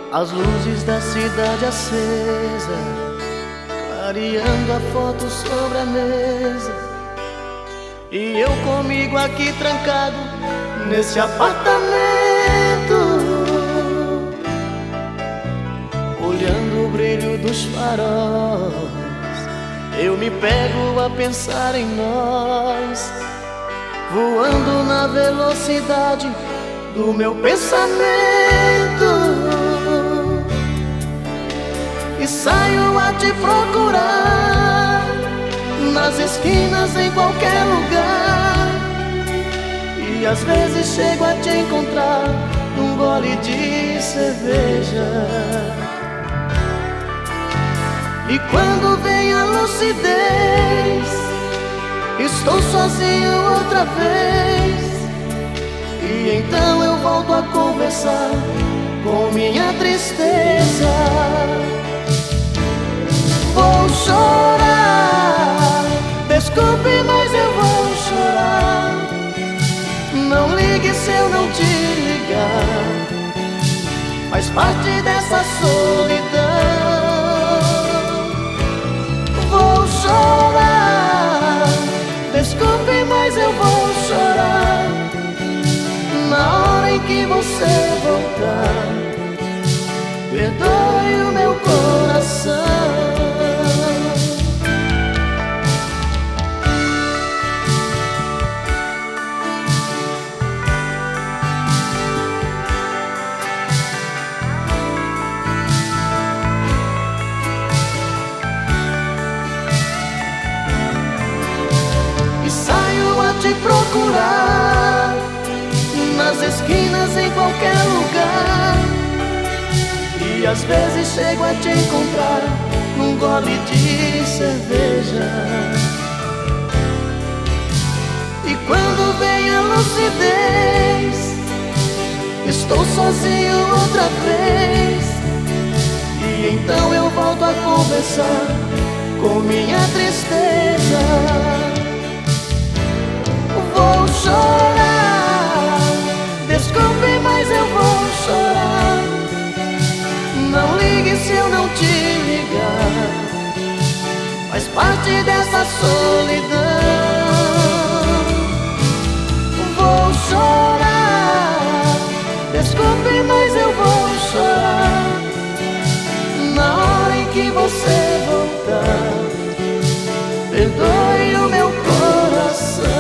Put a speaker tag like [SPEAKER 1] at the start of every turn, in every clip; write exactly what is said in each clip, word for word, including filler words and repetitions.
[SPEAKER 1] As luzes da cidade acesa, clareando a foto sobre a mesa, e eu comigo aqui trancado nesse apartamento, olhando o brilho dos faróis. Eu me pego a pensar em nós, voando na velocidade do meu pensamento, e saio a te procurar nas esquinas, em qualquer lugar. E às vezes chego a te encontrar num gole de cerveja. E quando vem a lucidez, estou sozinho outra vez. E então eu volto a conversar com minha tristeza. Vou chorar, desculpe, mas eu vou chorar. Não ligue se eu não te ligar, faz parte dessa solidão. Vou chorar, desculpe, mas eu vou chorar. Na hora em que você voltar, perdoe o meu coração. E saio a te procurar nas esquinas, em qualquer lugar. E às vezes chego a te encontrar num gole de cerveja. E quando vem a lucidez, estou sozinho outra vez. E então eu volto a conversar com minha tristeza. Vou chorar, desculpe, mas eu vou chorar. Não ligue se eu não te ligar, faz parte dessa solidão. Vou chorar, desculpe, mas eu vou chorar. Na hora em que você voltar, perdoe o meu coração.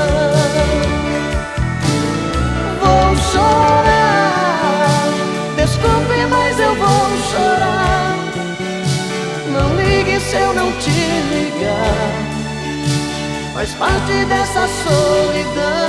[SPEAKER 1] Vou chorar, desculpe, mas eu vou chorar. Não ligue se eu não te ligar, faz parte dessa solidão.